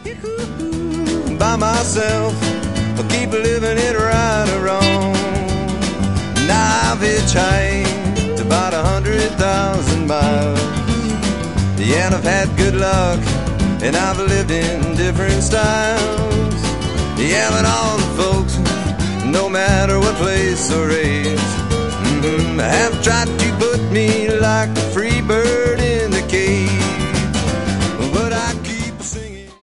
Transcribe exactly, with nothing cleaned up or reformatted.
by myself. I'll keep living it right or wrong. Now I've hitchhiked about a hundred thousand miles. Yeah, and I've had good luck, and I've lived in different styles. Yeah, but all the folks, no matter what place or age, mm-hmm, have tried to put me like a free bird